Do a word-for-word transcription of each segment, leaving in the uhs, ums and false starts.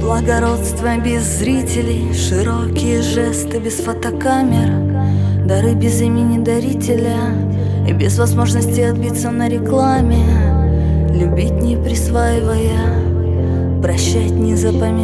Благородство без зрителей, широкие жесты без фотокамер, дары без имени дарителя и без возможности отбиться на рекламе. Любить не присваивая, прощать не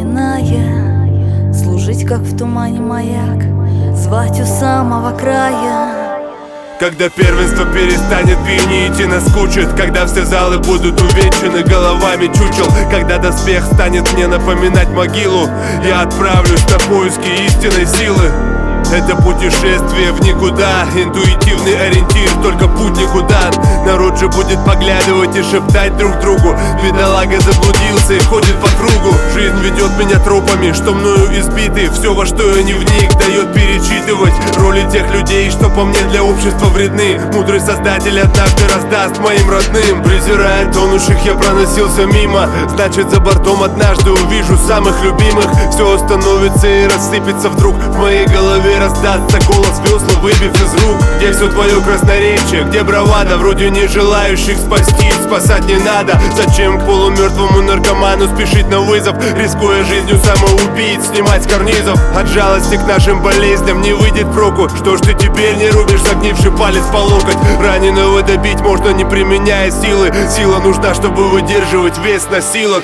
запоминая, служить как в тумане маяк, звать у самого края. Когда первенство перестанет пьянить и наскучит, когда все залы будут увенчаны головами чучел, когда доспех станет мне напоминать могилу, я отправлюсь на поиски истинной силы. Это путешествие в никуда, интуитивный ориентир, только путь никуда. Народ же будет поглядывать и шептать друг другу: бедолага заблудился и ходит по кругу. Жизнь ведет меня тропами, что мною избиты. Все, во что я не вник, дает перечитывать роли тех людей, что по мне для общества вредны. Мудрый создатель однажды раздаст моим родным. Презирая тонущих, я проносился мимо, значит за бортом однажды увижу самых любимых. Все остановится и рассыпется вдруг в моей голове. Раздастся голос весла, выбив из рук. Где все твое красноречие, где бравада вроде не желающих спасти? Спасать не надо. Зачем к полумертвому наркоману спешить на вызов, рискуя жизнью самоубийц снимать с карнизов? От жалости к нашим болезням не выйдет проку. Что ж ты теперь не рубишь загнивший палец по локоть? Раненого добить можно, не применяя силы. Сила нужна, чтобы выдерживать вес носилок.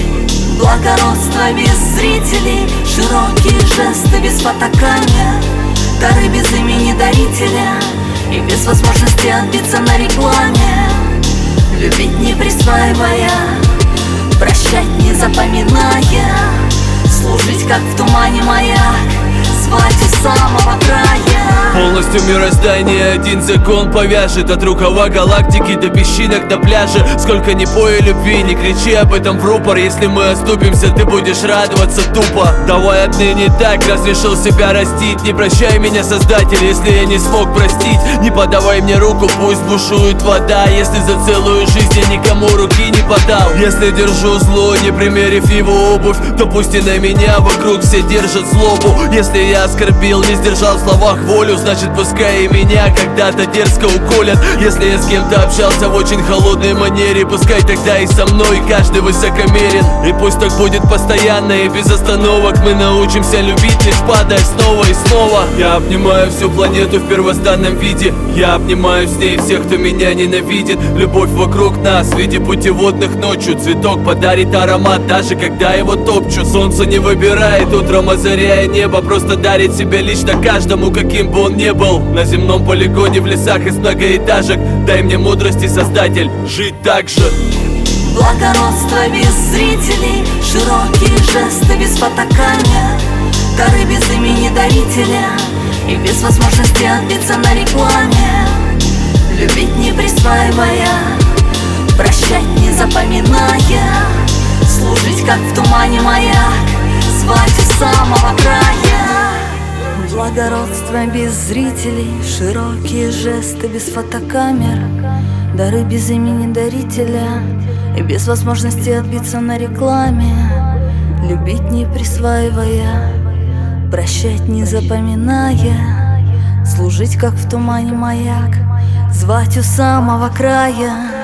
Благородство без зрителей, широкие жесты без фотокамер, дары без имени дарителя и без возможности отбиться на рекламе. Любить не присваивая, прощать не запоминая, служить как в тумане маяк, звать у самого края. Полностью мироздание один закон повяжет, от рукава галактики до песчинок на пляже. Сколько ни пой любви, не кричи об этом в рупор. Если мы оступимся, ты будешь радоваться тупо. Давай отныне так, разрешил себя растить. Не прощай меня, Создатель, если я не смог простить. Не подавай мне руку, пусть бушует вода, если за целую жизнь я никому руки не подал. Если держу зло, не примерив его обувь, то пусть и на меня вокруг все держат злобу. Если я оскорбил, не сдержал в словах волю, значит пускай и меня когда-то дерзко уколят. Если я с кем-то общался в очень холодной манере, пускай тогда и со мной каждый высокомерен. И пусть так будет постоянно и без остановок. Мы научимся любить, лишь падая снова и снова. Я обнимаю всю планету в первозданном виде. Я обнимаю с ней всех, кто меня ненавидит. Любовь вокруг нас в виде путеводных ночью. Цветок подарит аромат, даже когда его топчу. Солнце не выбирает утром, озаряя небо, просто дарит себя лично каждому, каким бы он не был. На земном полигоне, в лесах из многоэтажек. Дай мне мудрости, Создатель, жить так же. Благородство без зрителей, широкие жесты без фотокамер, дары без имени дарителя и без возможности отбиться на рекламе. Любить не присваивая, прощать не запоминая, служить как в тумане маяк, звать у самого края. Благородство без зрителей, широкие жесты без фотокамер, дары без имени дарителя и без возможности отбиться на рекламе. Любить не присваивая, прощать не запоминая, служить как в тумане маяк, звать у самого края.